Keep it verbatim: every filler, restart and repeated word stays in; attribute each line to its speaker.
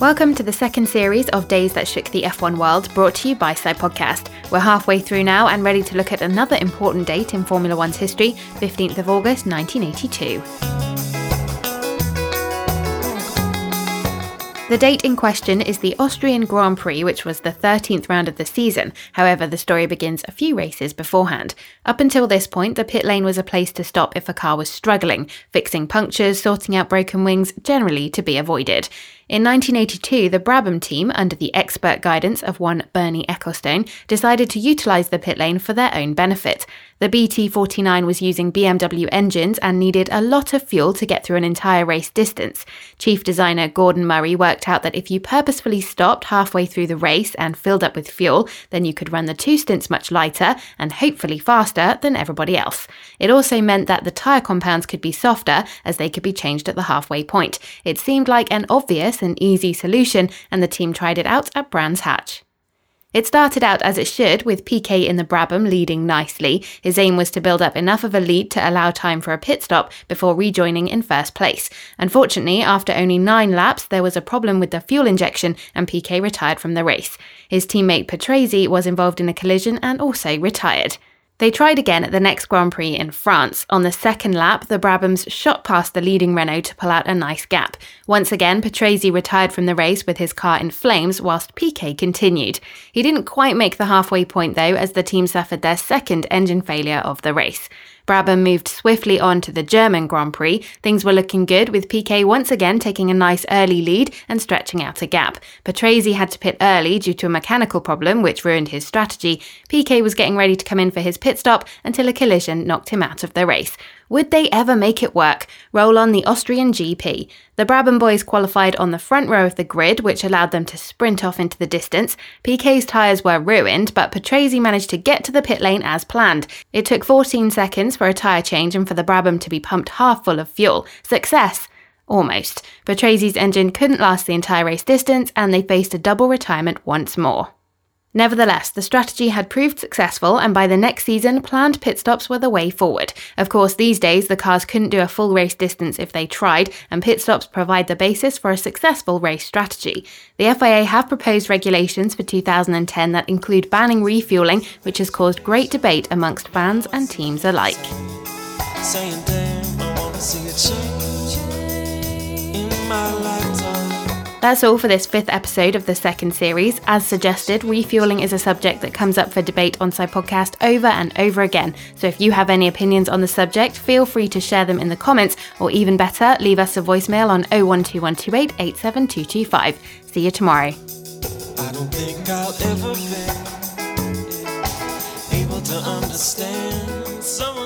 Speaker 1: Welcome to the second series of Days That Shook the F one World, brought to you by SciPodcast. We're halfway through now and ready to look at another important date in Formula One's history, fifteenth of August nineteen eighty-two. The date in question is the Austrian Grand Prix, which was the thirteenth round of the season. However, the story begins a few races beforehand. Up until this point, the pit lane was a place to stop if a car was struggling, fixing punctures, sorting out broken wings, generally to be avoided. In nineteen eighty-two, the Brabham team, under the expert guidance of one Bernie Ecclestone, decided to utilise the pit lane for their own benefit. The B T forty-nine was using B M W engines and needed a lot of fuel to get through an entire race distance. Chief designer Gordon Murray worked out that if you purposefully stopped halfway through the race and filled up with fuel, then you could run the two stints much lighter and hopefully faster than everybody else. It also meant that the tyre compounds could be softer, as they could be changed at the halfway point. It seemed like an obvious and easy solution, and the team tried it out at Brands Hatch. It started out as it should, with Piquet in the Brabham leading nicely. His aim was to build up enough of a lead to allow time for a pit stop before rejoining in first place. Unfortunately, after only nine laps, there was a problem with the fuel injection and Piquet retired from the race. His teammate Patrese was involved in a collision and also retired. They tried again at the next Grand Prix in France. On the second lap, the Brabhams shot past the leading Renault to pull out a nice gap. Once again, Patrese retired from the race with his car in flames whilst Piquet continued. He didn't quite make the halfway point though, as the team suffered their second engine failure of the race. Brabham moved swiftly on to the German Grand Prix. Things were looking good, with Piquet once again taking a nice early lead and stretching out a gap. Patrese had to pit early due to a mechanical problem which ruined his strategy. Piquet was getting ready to come in for his pit stop until a collision knocked him out of the race. Would they ever make it work? Roll on the Austrian G P. The Brabham boys qualified on the front row of the grid, which allowed them to sprint off into the distance. Piquet's tyres were ruined, but Patrese managed to get to the pit lane as planned. It took fourteen seconds for a tyre change and for the Brabham to be pumped half full of fuel. Success! Almost. Patrese's engine couldn't last the entire race distance, and they faced a double retirement once more. Nevertheless, the strategy had proved successful, and by the next season, planned pit stops were the way forward. Of course, these days, the cars couldn't do a full race distance if they tried, and pit stops provide the basis for a successful race strategy. The F I A have proposed regulations for two thousand ten that include banning refuelling, which has caused great debate amongst fans and teams alike. Saying, damn, I wanna see a change in my lifetime. That's all for this fifth episode of the second series. As suggested, refuelling is a subject that comes up for debate on SciPodcast over and over again. So if you have any opinions on the subject, feel free to share them in the comments, or even better, leave us a voicemail on oh one two one two eight eight seven two two five. See you tomorrow. I don't think I'll ever be able to understand someone